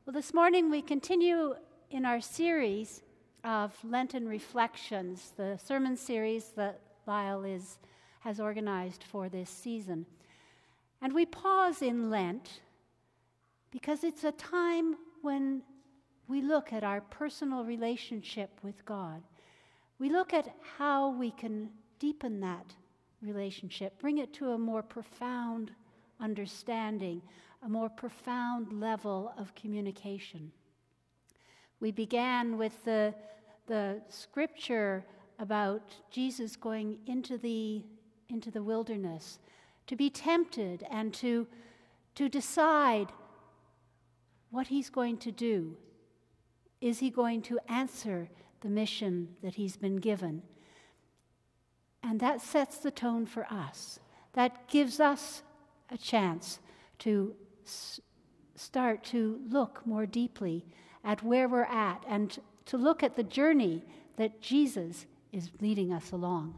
Well, this morning we continue in our series of Lenten Reflections, the sermon series that Lyle has organized for this season. And we pause in Lent because it's a time when we look at our personal relationship with God. We look at how we can deepen that relationship, bring it to a more profound understanding, a more profound level of communication. We began with the scripture about Jesus going into the wilderness to be tempted and to decide what he's going to do. Is he going to answer the mission that he's been given? And that sets the tone for us. That gives us a chance to start to look more deeply at where we're at and to look at the journey that Jesus is leading us along.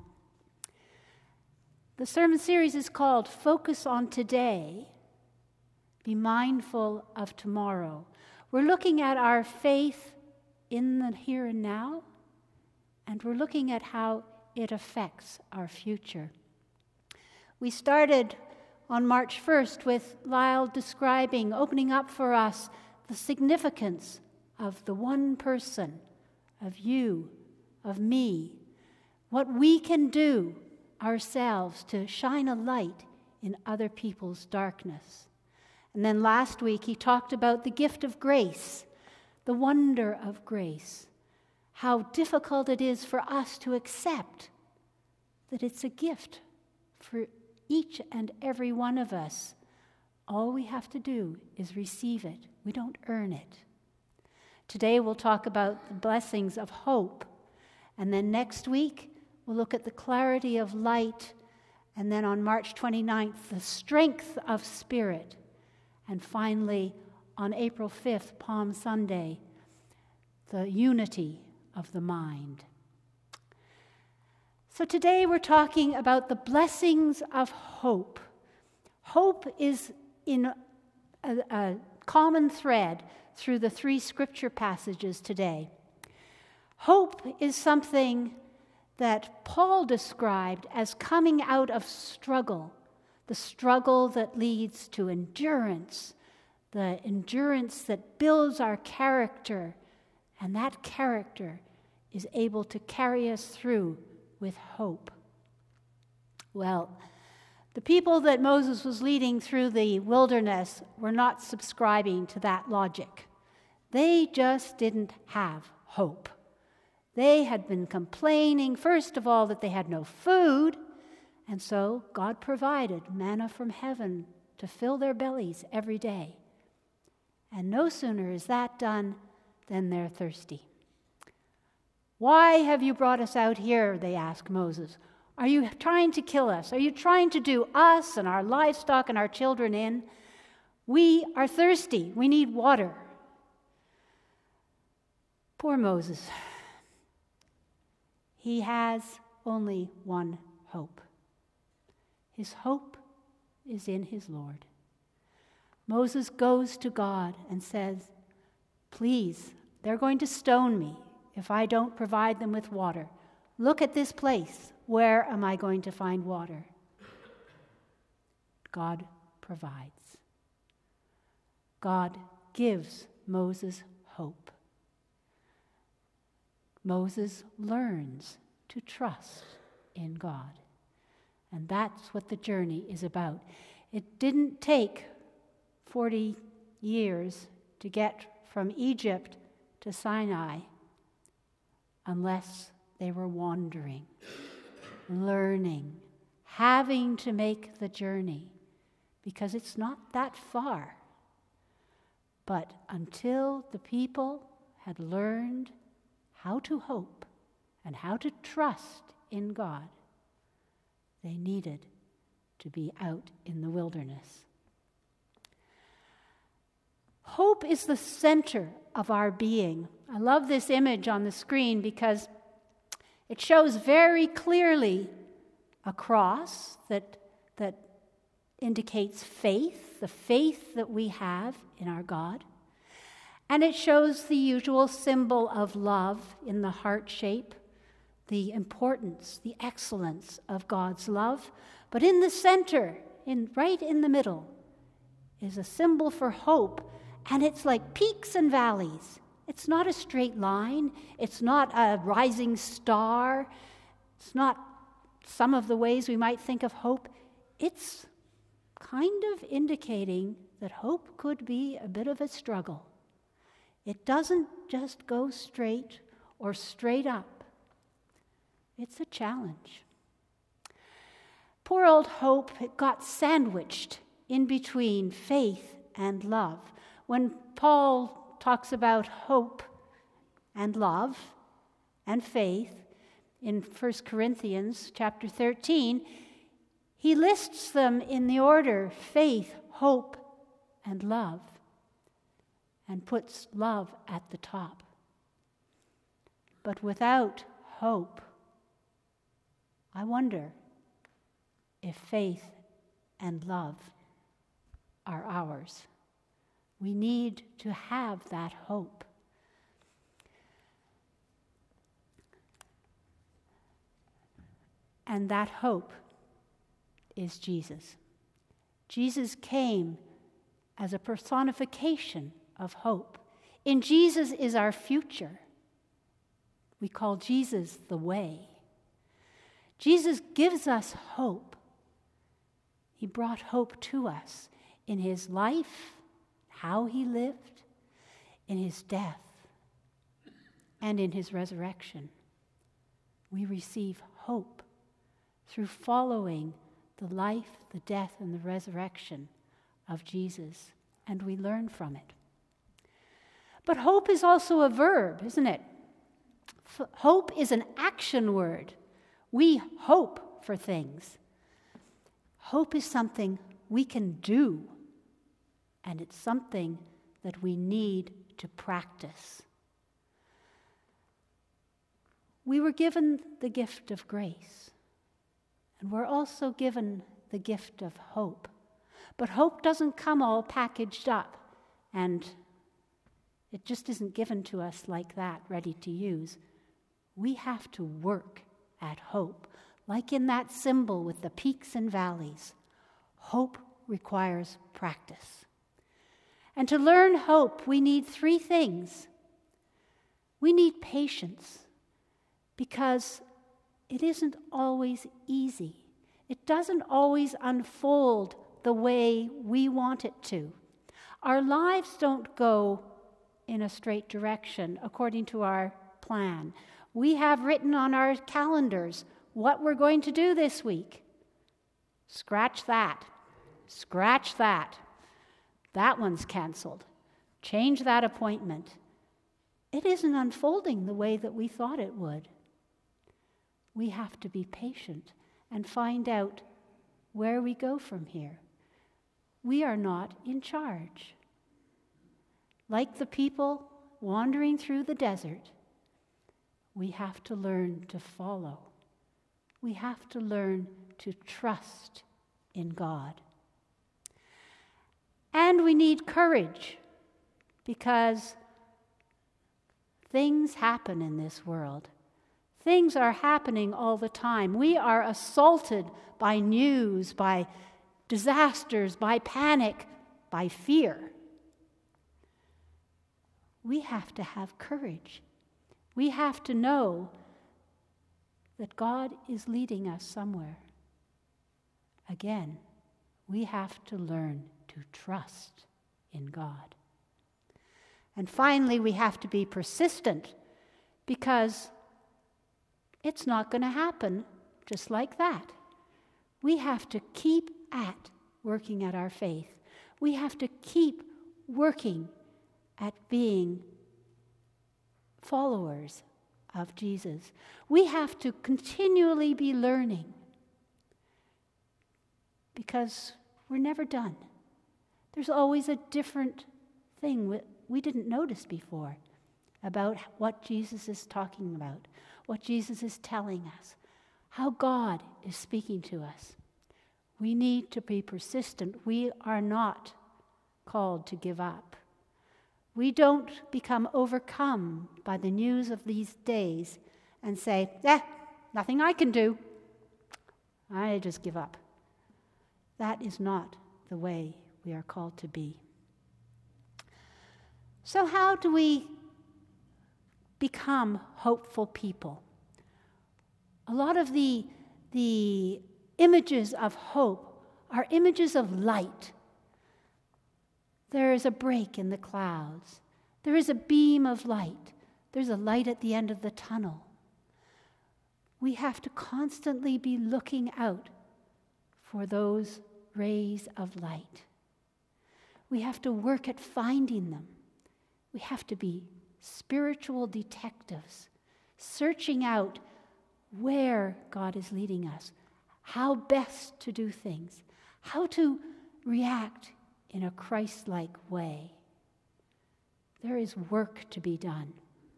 The sermon series is called Focus on Today, Be Mindful of Tomorrow. We're looking at our faith in the here and now, and we're looking at how it affects our future. We started on March 1st with Lyle opening up for us the significance of the one person, of you, of me, what we can do ourselves to shine a light in other people's darkness. And then last week he talked about the gift of grace, the wonder of grace, how difficult it is for us to accept that it's a gift for each and every one of us. All we have to do is receive it. We don't earn it. Today we'll talk about the blessings of hope. And then next week we'll look at the clarity of light. And then on March 29th, the strength of spirit. And finally, on April 5th, Palm Sunday, the unity of the mind. So today we're talking about the blessings of hope. Hope is in a common thread through the three scripture passages today. Hope is something that Paul described as coming out of struggle, the struggle that leads to endurance, the endurance that builds our character, and that character is able to carry us through with hope. Well, the people that Moses was leading through the wilderness were not subscribing to that logic. They just didn't have hope. They had been complaining, first of all, that they had no food, and so God provided manna from heaven to fill their bellies every day. And no sooner is that done than they're thirsty. "Why have you brought us out here?" they ask Moses. "Are you trying to kill us? Are you trying to do us and our livestock and our children in? We are thirsty. We need water." Poor Moses. He has only one hope. His hope is in his Lord. Moses goes to God and says, "Please, they're going to stone me if I don't provide them with water. Look at this place. Where am I going to find water?" God provides. God gives Moses hope. Moses learns to trust in God. And that's what the journey is about. It didn't take 40 years to get from Egypt to Sinai unless they were wandering, learning, having to make the journey, because it's not that far. But until the people had learned how to hope and how to trust in God, they needed to be out in the wilderness. Hope is the center of our being. I love this image on the screen because it shows very clearly a cross that indicates faith, the faith that we have in our God. And it shows the usual symbol of love in the heart shape, the importance, the excellence of God's love. But in the center, right in the middle, is a symbol for hope. And it's like peaks and valleys. It's not a straight line. It's not a rising star. It's not some of the ways we might think of hope. It's kind of indicating that hope could be a bit of a struggle. It doesn't just go straight or straight up. It's a challenge. Poor old hope, it got sandwiched in between faith and love. When Paul talks about hope and love and faith in 1 Corinthians chapter 13, he lists them in the order faith, hope, and love, and puts love at the top. But without hope, I wonder if faith and love are ours. We need to have that hope. And that hope is Jesus. Jesus came as a personification of hope. In Jesus is our future. We call Jesus the way. Jesus gives us hope. He brought hope to us in his life, how he lived, in his death, and in his resurrection. We receive hope through following the life, the death, and the resurrection of Jesus, and we learn from it. But hope is also a verb, isn't it? Hope is an action word. We hope for things. Hope is something we can do, and it's something that we need to practice. We were given the gift of grace, and we're also given the gift of hope. But hope doesn't come all packaged up, and it just isn't given to us like that, ready to use. We have to work at hope. Like in that symbol with the peaks and valleys, hope requires practice. And to learn hope, we need three things. We need patience, because it isn't always easy. It doesn't always unfold the way we want it to. Our lives don't go in a straight direction according to our plan. We have written on our calendars what we're going to do this week. Scratch that. Scratch that. That one's canceled. Change that appointment. It isn't unfolding the way that we thought it would. We have to be patient and find out where we go from here. We are not in charge. Like the people wandering through the desert, we have to learn to follow. We have to learn to trust in God. And we need courage, because things happen in this world. Things are happening all the time. We are assaulted by news, by disasters, by panic, by fear. We have to have courage. We have to know that God is leading us somewhere. Again, we have to learn to trust in God. And finally, we have to be persistent, because it's not going to happen just like that. We have to keep at working at our faith. We have to keep working at being followers of Jesus. We have to continually be learning, because we're never done. There's always a different thing we didn't notice before about what Jesus is talking about, what Jesus is telling us, how God is speaking to us. We need to be persistent. We are not called to give up. We don't become overcome by the news of these days and say, nothing I can do. I just give up. That is not the way we are called to be. So how do we become hopeful people? A lot of the images of hope are images of light. There is a break in the clouds. There is a beam of light. There's a light at the end of the tunnel. We have to constantly be looking out for those rays of light. We have to work at finding them. We have to be spiritual detectives, searching out where God is leading us, how best to do things, how to react in a Christ-like way. There is work to be done.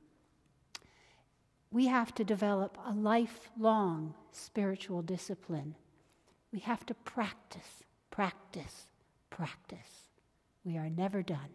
We have to develop a lifelong spiritual discipline. We have to practice, practice, practice. We are never done.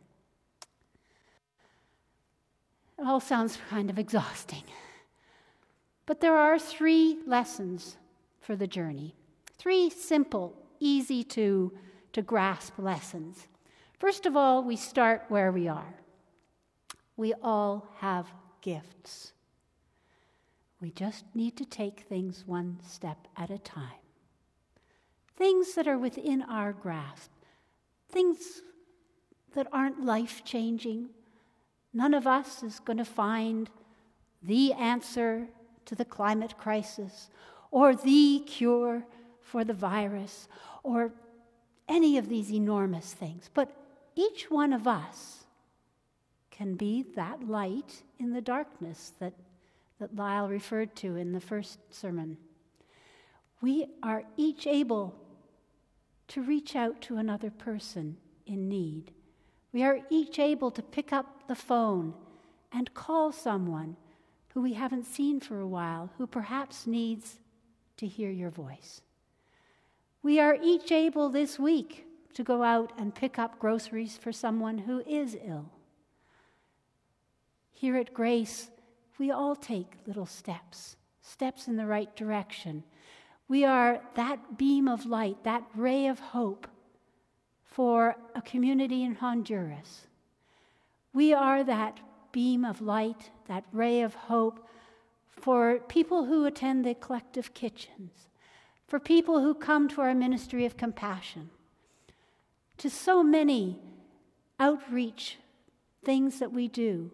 It all sounds kind of exhausting. But there are 3 lessons for the journey. 3 simple, easy to grasp lessons. First of all, we start where we are. We all have gifts. We just need to take things one step at a time. Things that are within our grasp. Things that aren't life-changing. None of us is going to find the answer to the climate crisis or the cure for the virus or any of these enormous things. But each one of us can be that light in the darkness that Lyle referred to in the first sermon. We are each able to reach out to another person in need. We are each able to pick up the phone and call someone who we haven't seen for a while, who perhaps needs to hear your voice. We are each able this week to go out and pick up groceries for someone who is ill. Here at Grace, we all take little steps in the right direction. We are that beam of light, that ray of hope for a community in Honduras. We are that beam of light, that ray of hope for people who attend the collective kitchens, for people who come to our ministry of compassion, to so many outreach things that we do.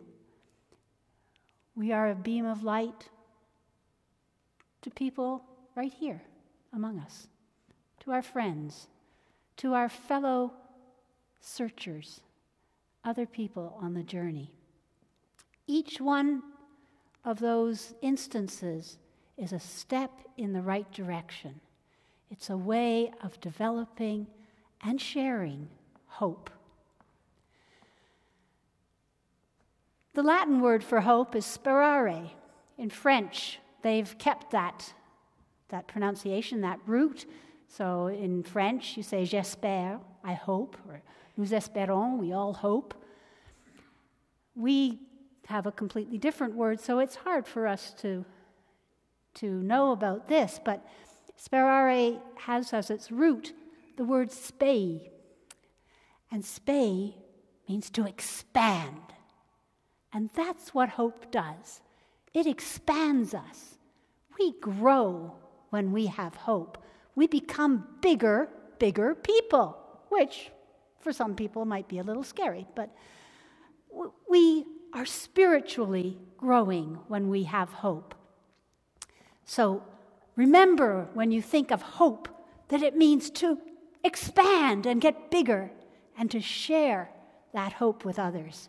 We are a beam of light to people right here among us, to our friends, to our fellow searchers, other people on the journey. Each one of those instances is a step in the right direction. It's a way of developing and sharing hope. The Latin word for hope is sperare. In French, they've kept that pronunciation, that root. So in French, you say j'espère, I hope, or nous espérons, we all hope. We have a completely different word, so it's hard for us to know about this, but sperare has as its root the word spei. And spei means to expand. And that's what hope does. It expands us. We grow when we have hope. We become bigger people, which for some people might be a little scary, but we are spiritually growing when we have hope. So remember when you think of hope that it means to expand and get bigger and to share that hope with others.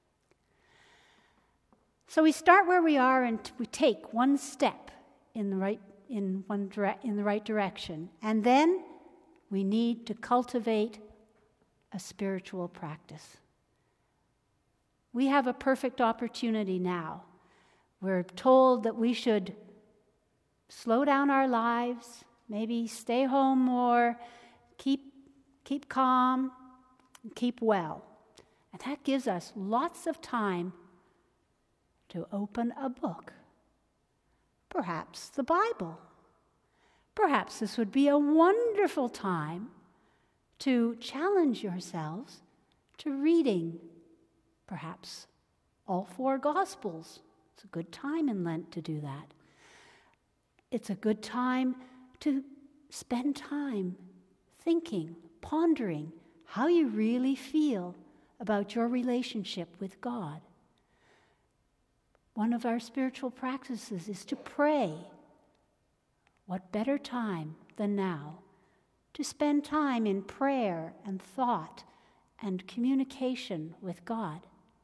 So we start where we are and we take one step in the right direction. And then we need to cultivate a spiritual practice. We have a perfect opportunity now. We're told that we should slow down our lives, maybe stay home more, keep calm, keep well. And that gives us lots of time to open a book. Perhaps the Bible. Perhaps this would be a wonderful time to challenge yourselves to reading perhaps all 4 Gospels. It's a good time in Lent to do that. It's a good time to spend time thinking, pondering how you really feel about your relationship with God. One of our spiritual practices is to pray. What better time than now to spend time in prayer and thought and communication with God?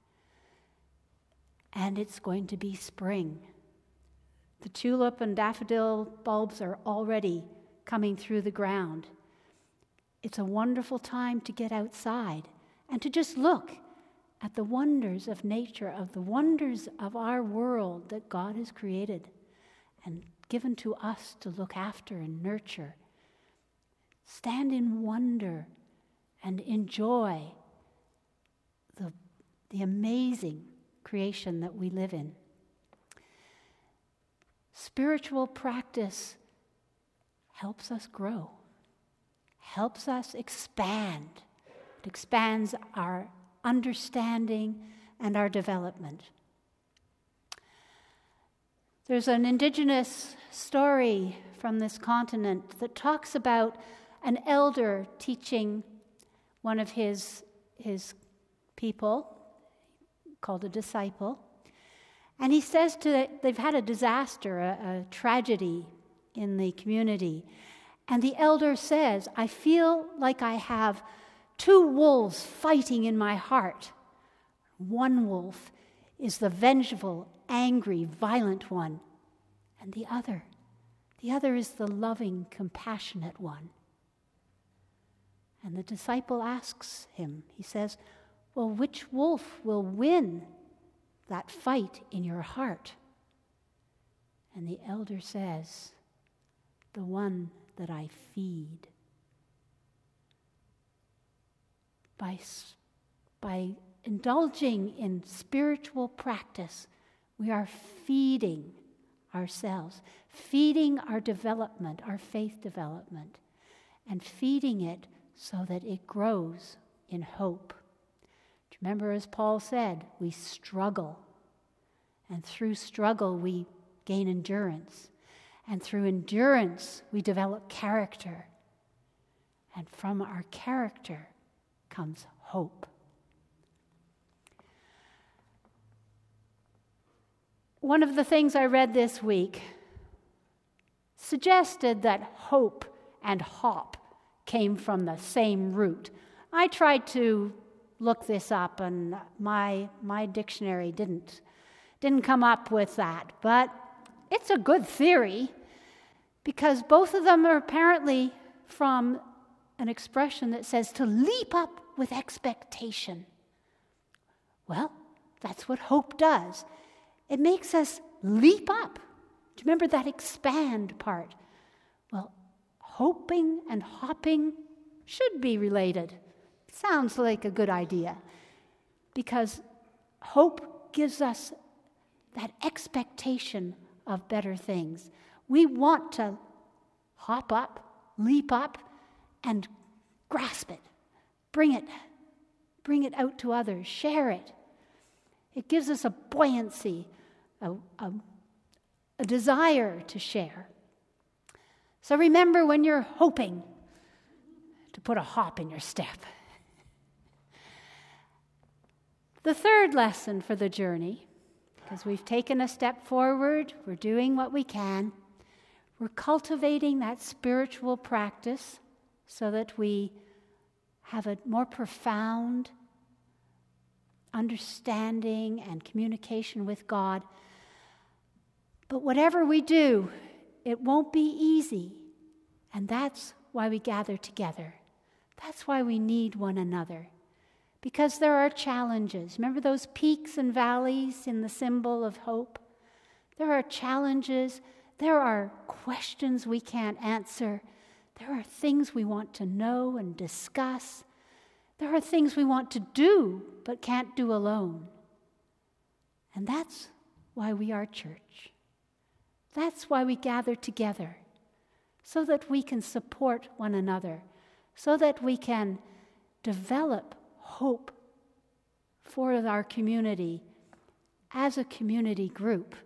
And it's going to be spring. The tulip and daffodil bulbs are already coming through the ground. It's a wonderful time to get outside and to just look at the wonders of nature, of the wonders of our world that God has created and given to us to look after and nurture. Stand in wonder and enjoy the amazing creation that we live in. Spiritual practice helps us grow, helps us expand. It expands our understanding and our development. There's an indigenous story from this continent that talks about an elder teaching one of his people, called a disciple. And he says they've had a disaster, a tragedy in the community. And the elder says, I feel like I have 2 wolves fighting in my heart. One wolf is the vengeful, angry, violent one. And the other is the loving, compassionate one. And the disciple asks him, he says, well, which wolf will win that fight in your heart? And the elder says, the one that I feed. By indulging in spiritual practice, we are feeding ourselves, feeding our development, our faith development, and feeding it so that it grows in hope. Remember, as Paul said, we struggle. And through struggle, we gain endurance. And through endurance, we develop character. And from our character comes hope. One of the things I read this week suggested that hope and hop came from the same root. I tried to look this up, and my dictionary didn't come up with that. But it's a good theory, because both of them are apparently from an expression that says to leap up with expectation. Well, that's what hope does. It makes us leap up. Do you remember that expand part? Well, hoping and hopping should be related. Sounds like a good idea, because hope gives us that expectation of better things. We want to hop up, leap up, and grasp it. Bring it out to others. Share it. It gives us a buoyancy, a desire to share. So remember, when you're hoping, to put a hop in your step. The third lesson for the journey, because we've taken a step forward, we're doing what we can, we're cultivating that spiritual practice so that we have a more profound understanding and communication with God. But whatever we do, it won't be easy. And that's why we gather together. That's why we need one another. Because there are challenges. Remember those peaks and valleys in the symbol of hope? There are challenges. There are questions we can't answer. There are things we want to know and discuss. There are things we want to do but can't do alone. And that's why we are church. That's why we gather together, so that we can support one another, so that we can develop hope for our community as a community group.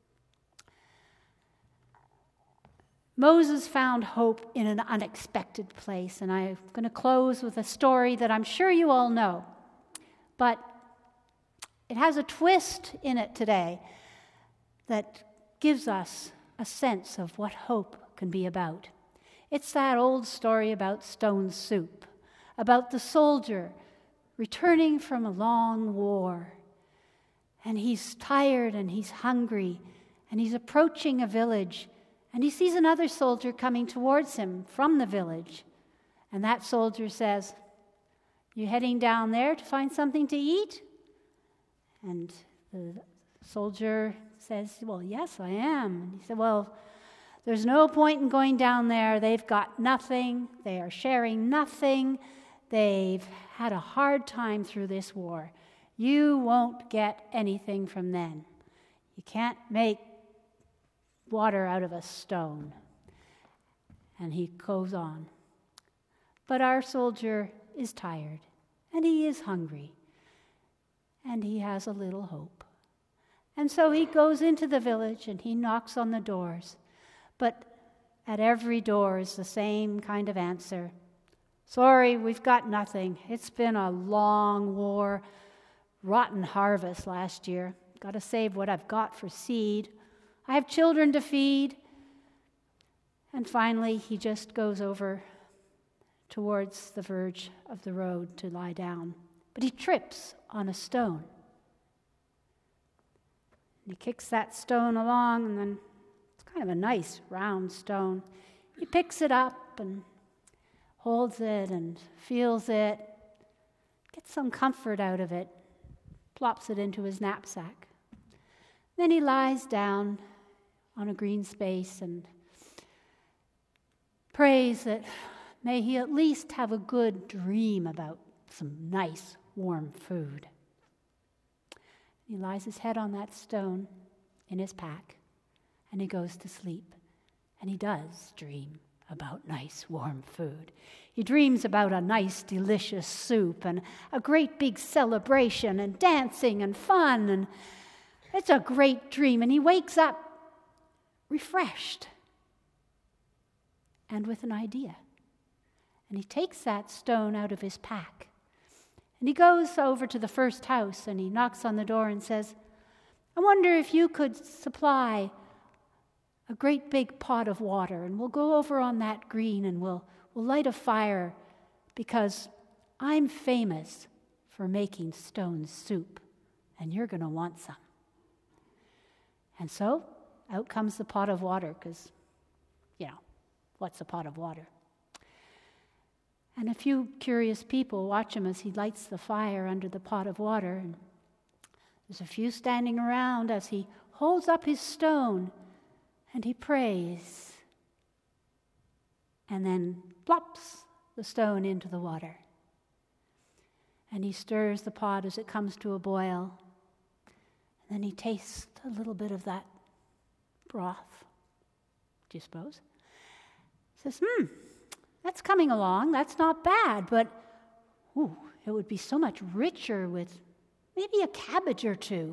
Moses found hope in an unexpected place, and I'm going to close with a story that I'm sure you all know, but it has a twist in it today that gives us a sense of what hope can be about. It's that old story about stone soup, about the soldier returning from a long war, and he's tired and he's hungry, and he's approaching a village, and he sees another soldier coming towards him from the village. And that soldier says, "You heading down there to find something to eat?" And the soldier says, "Well, yes, I am." And he said, "Well, there's no point in going down there. They've got nothing. They are sharing nothing. They've had a hard time through this war. You won't get anything from them. You can't make water out of a stone." And he goes on. But our soldier is tired, and he is hungry, and he has a little hope. And so he goes into the village, and he knocks on the doors. But at every door is the same kind of answer. "Sorry, we've got nothing. It's been a long war, rotten harvest last year. Got to save what I've got for seed. I have children to feed." And finally, he just goes over towards the verge of the road to lie down. But he trips on a stone. And he kicks that stone along, and then it's kind of a nice round stone. He picks it up and holds it and feels it, gets some comfort out of it, plops it into his knapsack. Then he lies down on a green space and prays that may he at least have a good dream about some nice warm food. He lies his head on that stone in his pack, and he goes to sleep. And he does dream about nice warm food. He dreams about a nice delicious soup and a great big celebration and dancing and fun, and it's a great dream. And he wakes up refreshed and with an idea. And he takes that stone out of his pack, and he goes over to the first house, and he knocks on the door and says, "I wonder if you could supply a great big pot of water, and we'll go over on that green and we'll light a fire, because I'm famous for making stone soup, and you're going to want some." And so out comes the pot of water, because, what's a pot of water? And a few curious people watch him as he lights the fire under the pot of water. And there's a few standing around as he holds up his stone and he prays. And then plops the stone into the water. And he stirs the pot as it comes to a boil. And then he tastes a little bit of that broth, do you suppose? He says, that's coming along. That's not bad, but it would be so much richer with maybe a cabbage or two.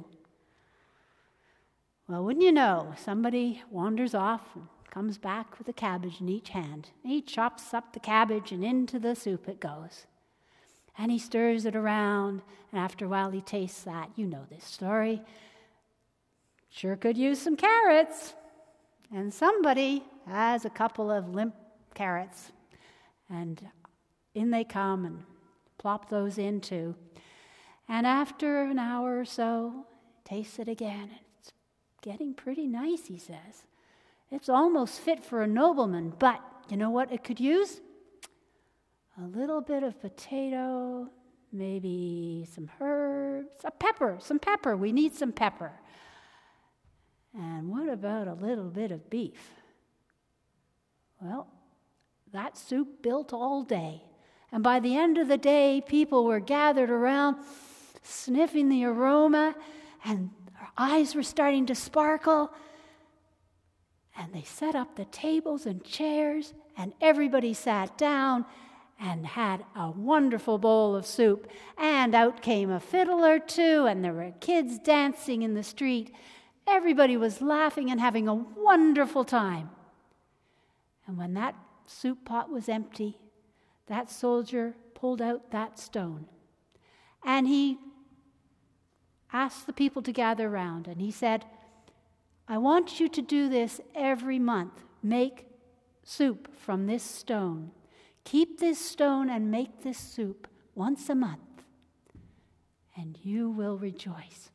Well, wouldn't you know, somebody wanders off and comes back with a cabbage in each hand. He chops up the cabbage, and into the soup it goes. And he stirs it around, and after a while he tastes that. You know this story. Sure could use some carrots. And somebody has a couple of limp carrots. And in they come and plop those in too. And after an hour or so, tastes it again. It's getting pretty nice, he says. It's almost fit for a nobleman, but you know what it could use? A little bit of potato, maybe some herbs, some pepper. We need some pepper. And what about a little bit of beef? Well, that soup built all day. And by the end of the day, people were gathered around, sniffing the aroma, and their eyes were starting to sparkle. And they set up the tables and chairs, and everybody sat down and had a wonderful bowl of soup. And out came a fiddle or two, and there were kids dancing in the street. Everybody was laughing and having a wonderful time. And when that soup pot was empty, that soldier pulled out that stone. And he asked the people to gather around, and he said, I want you to do this every month. Make soup from this stone. Keep this stone and make this soup once a month, and you will rejoice.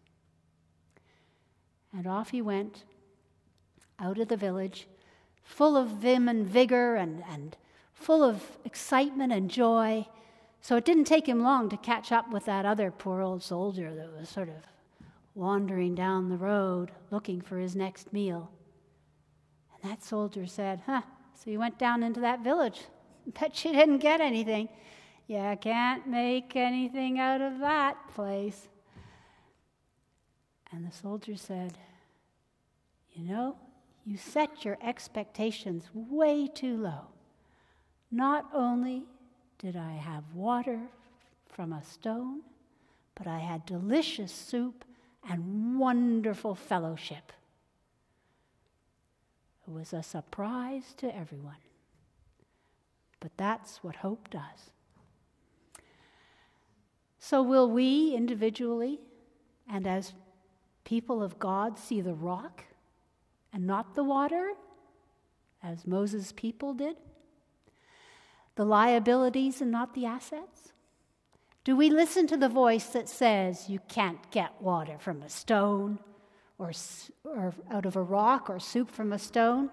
And off he went out of the village, full of vim and vigor and full of excitement and joy. So it didn't take him long to catch up with that other poor old soldier that was sort of wandering down the road looking for his next meal. And that soldier said, so you went down into that village. Bet you didn't get anything. You can't make anything out of that place. And the soldier said, you set your expectations way too low. Not only did I have water from a stone, but I had delicious soup and wonderful fellowship. It was a surprise to everyone. But that's what hope does. So will we individually and as people of God see the rock and not the water, as Moses' people did? The liabilities and not the assets? Do we listen to the voice that says you can't get water from a stone or out of a rock or soup from a stone?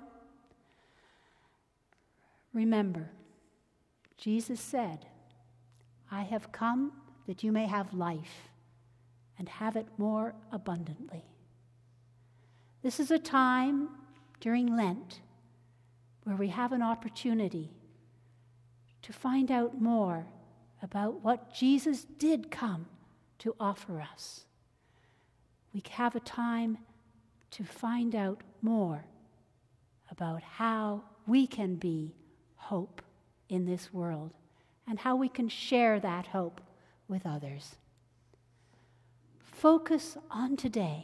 Remember, Jesus said, I have come that you may have life and have it more abundantly. This is a time during Lent where we have an opportunity to find out more about what Jesus did come to offer us. We have a time to find out more about how we can be hope in this world and how we can share that hope with others. Focus on today.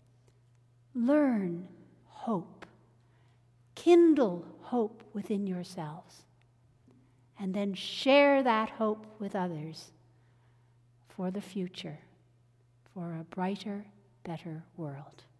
Learn hope. Kindle hope within yourselves. And then share that hope with others for the future, for a brighter, better world.